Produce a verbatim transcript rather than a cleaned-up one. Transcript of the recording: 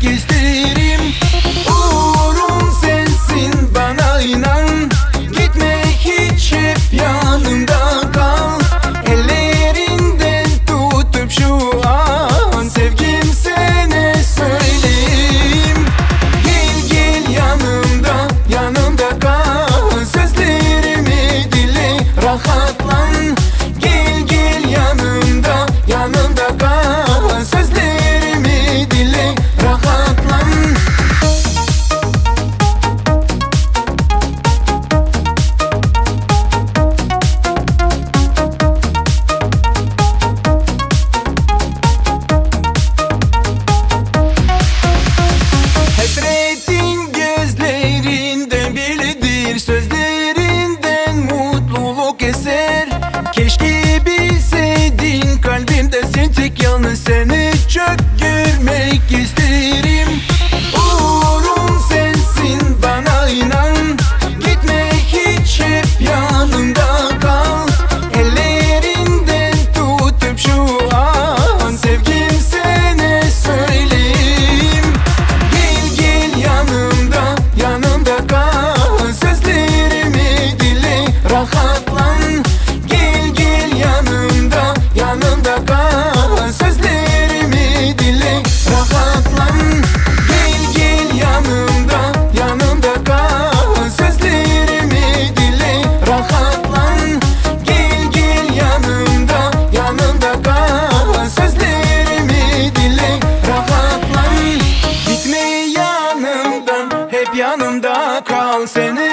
isterim. Uğurum sensin, bana inan. Gitme hiç, hep yanımda kal. Ellerinden tutup şu an sevgim sana söyleyeyim. Gel gel yanımda, yanımda kal. Sözlerimi dinle, rahatlan. Gel gel yanımda, yanımda kal. Sözlerimi dinle, rahatlan. Hasretin gözlerinden belidir, sözlerinden mutluluk eser. Keşke bilseydin, kalbimde sen tek, yalnız seni çok görmek isterim. Uğurum sensin, bana inan. Gitme hiç, hep yanımda kal. Ellerinden tutup şu an sevgim sana söyleyeyim. Gel gel yanımda, yanımda kal. Sözlerimi dinle, rahatlan. Gel gel yanımda, yanımda kal. Sözlerimi dinle, rahatlan. Gel gel yanımda, yanımda kal. Sözlerimi dinle, rahatlan. Gel gel yanımda, yanımda kal. Sözlerimi dinle, rahatlan. Gitme yanımdan, hep yanımda kal. Seni